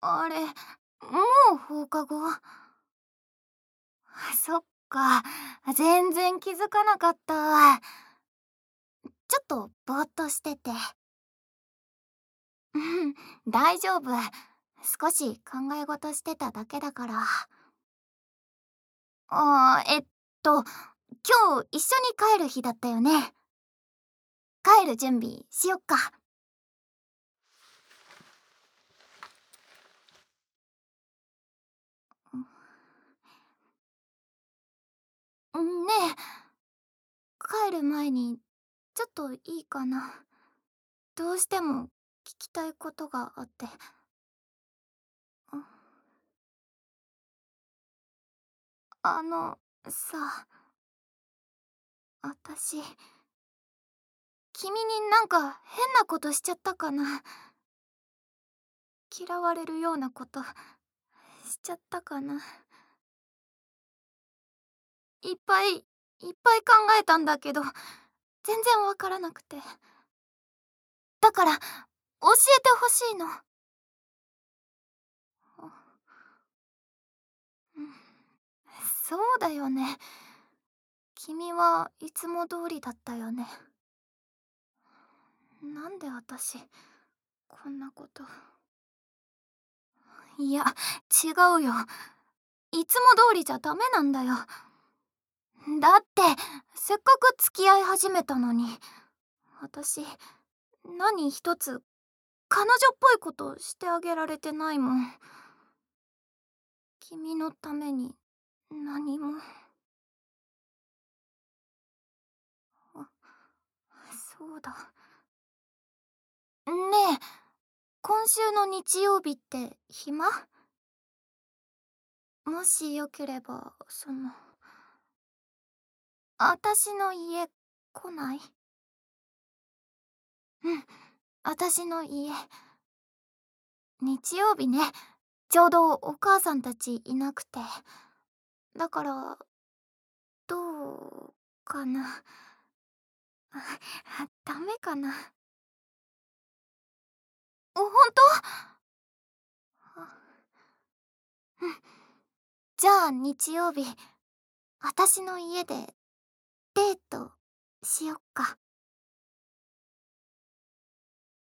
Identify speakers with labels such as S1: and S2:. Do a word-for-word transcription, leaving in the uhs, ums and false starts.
S1: あれ、もう放課後？そっか、全然気づかなかった。ちょっとぼーっとしてて。うん、大丈夫。少し考え事してただけだから。あー、えっと、今日一緒に帰る日だったよね。帰る準備しよっか。うんねえ、帰る前にちょっといいかな。どうしても聞きたいことがあって。ああのさ、あたし君になんか変なことしちゃったかな。嫌われるようなことしちゃったかな。いっぱいいっぱい考えたんだけど全然わからなくて。だから教えてほしいの。うん、そうだよね。君はいつも通りだったよね。なんで私こんなこと。いや、違うよ。いつも通りじゃダメなんだよ。だってせっかく付き合い始めたのに、私何一つ彼女っぽいことしてあげられてないもん。君のために何も。あ、そうだ。ねえ、今週の日曜日って暇？もしよければ、その、あたしの家来ない？うん、あたしの家。日曜日ね、ちょうどお母さんたちいなくて。だから、どうかな。あ、ダメかな。お、ほんと？あ、うん。じゃあ日曜日、あたしの家でデートしよっか。